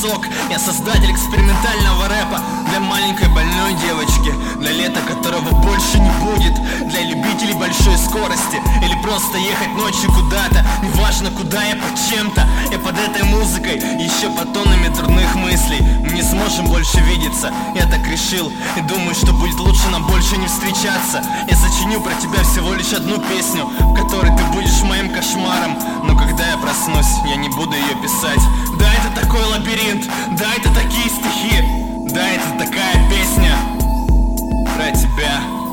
сок. Я создатель экспериментального рэпа для маленькой больной девочки, для лета, которого больше не будет, для любителей большой скорости или просто ехать ночью куда-то. Неважно куда, я под чем-то. Я под этой музыкой, еще под тоннами трудных мыслей. Мы не сможем больше видеться, я так решил. И думаю, что будет лучше нам больше не встречаться. Я сочиню про тебя всего лишь одну песню, в которой ты будешь моим кошмаром. Но когда я проснусь, я не буду ее писать. Да, это такой лабиринт, да, это такие стихи, да, это такая песня про тебя.